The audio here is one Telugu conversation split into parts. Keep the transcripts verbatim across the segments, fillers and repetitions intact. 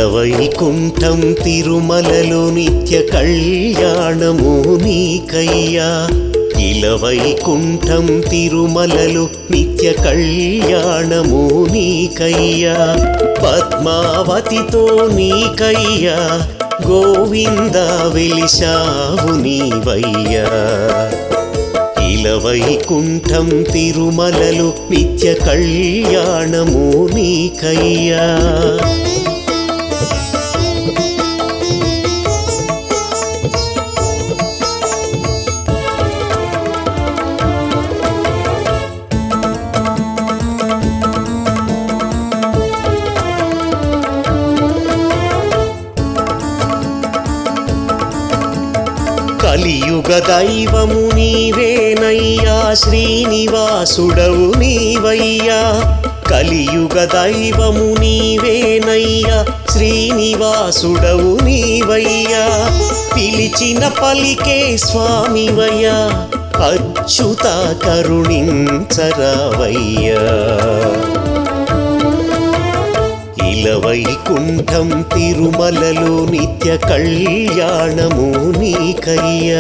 ఇలవైకుంఠం తిరుమలలో నిత్య కళ్యాణము నీకయ్యా. ఇలవైకుంఠం తిరుమలలో నిత్య కళ్యాణము నీకయ్యా. పద్మావతితో నీకయ్యా గోవింద వెలిశావు నీవయ్యా. ఇలవైకుంఠం తిరుమలలో నిత్య కళ్యాణము నీకయ్యా. కలియుగ దైవము నీవేనయ్యా, శ్రీనివాసుడవు నీవయ్యా. కలియుగ దైవము నీవేనయ్యా, శ్రీనివాసుడవు నీవయ్యా. పిలిచిన పలికే స్వామివయ్యా, అచ్యుత కరుణించరావయ్యా. ఇలవైకుంఠం తిరుమలలో నిత్య కళ్యాణము నీకయ్యా.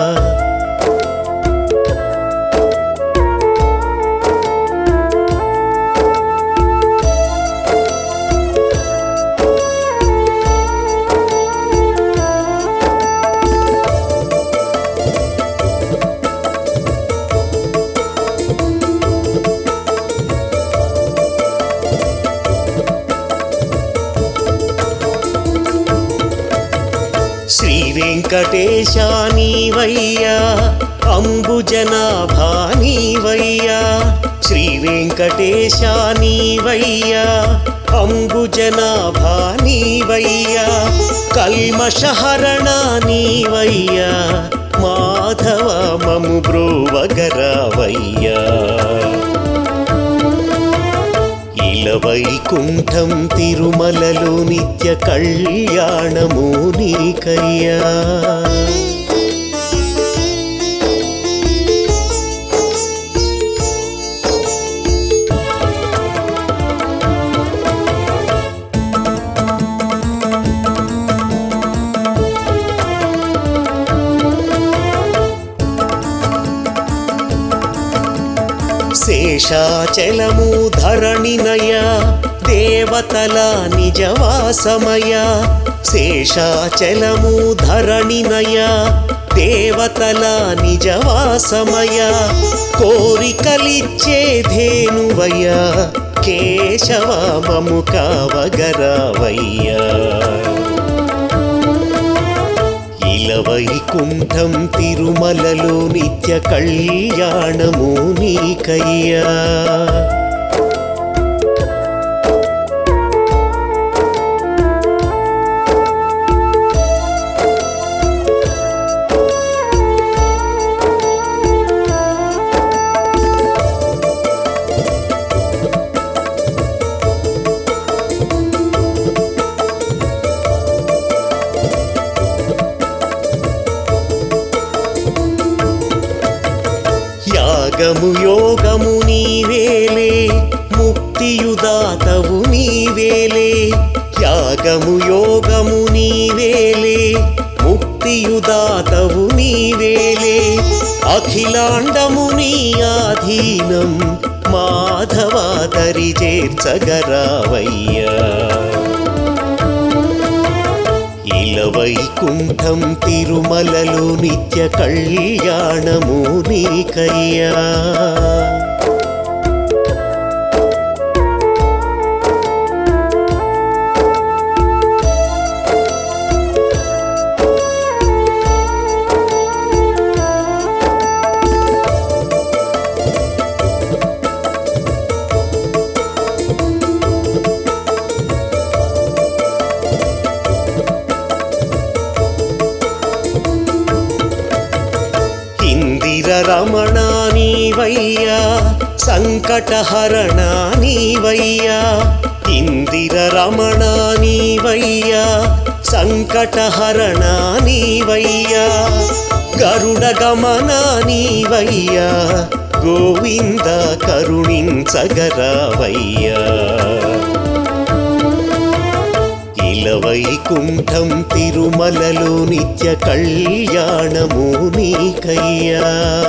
శ్రీ వెంకటేశా నీవయ్యా, అంబుజనాభా నీవయ్యా. శ్రీ వెంకటేశా నీవయ్యా, అంబుజనాభా నీవయ్యా. కల్మషహరణ నీవయ్యా, మాధవ మము బ్రోవగరావయ్యా. ఇలవైకుంఠం తిరుమలలో నిత్య కళ్యాణము నీకయ్యా. శేషాచలము ధరణినయ, దేవతల నిజవాసమయ. శేషాచలము ధరణినయ, దేవతల నిజవాసమయ. కోరికలిచ్చే ధేనువయ్య, కేశవ మము కావగరావయ్యా. ఇలవైకుంఠం తిరుమలలో నిత్య కళ్యాణము నీకయ్యా. యాగము యోగము నీవేలే, ముక్తియుదాతవు నీవేలే. యాగము యోగము నీవేలే, ముక్తియుదాతవు నీవేలే. అఖిలాండము నీ ఆధీనం, మాధవ దరి చేర్చగరావయ్యా. ఇలవైకుంఠం తిరుమలలో నిత్య కళ్యాణము నీకయ్యా. రమణ నీవయ్యా, సంకటహరణ నీవయ్యా. ఇందిర రమణ నీవయ్యా, సంకటహరణ నీవయ్యా. గరుడ గమన నీవయ్యా, గోవింద కరుణించగరావయ్యా. ఇలవైకుంఠం తిరుమలలో నిత్య కళ్యాణము నీకయ్యా.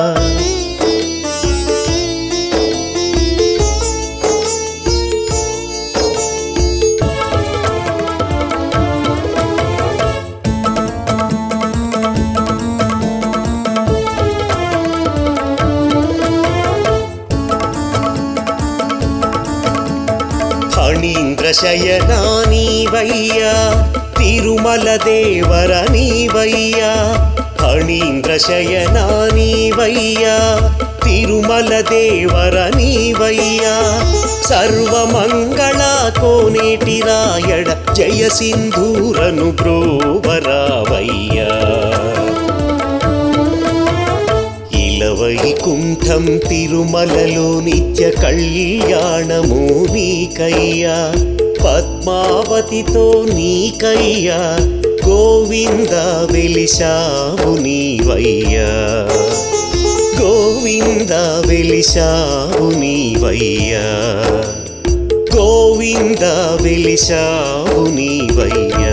ఫణీంద్ర శయనా నీవయ్యా తిరుమల దేవర నీవయ్యా. ఫణీంద్ర శయనా నీవయ్యా తిరుమల దేవర నీవయ్యా. సర్వమంగళ కోనేటి రాయడ జయ సింధూరను బ్రోవరావయ్యా. ఇలవైకుంఠం తిరుమలలో నిత్య కళ్యాణము నీకయ్యా. పద్మావతితో నీకయ్యా గోవింద వెలిశావు నీవయ్యా. గోవింద వెలిశావు నీవయ్యా. గోవింద వెలిశావు నీవయ్యా.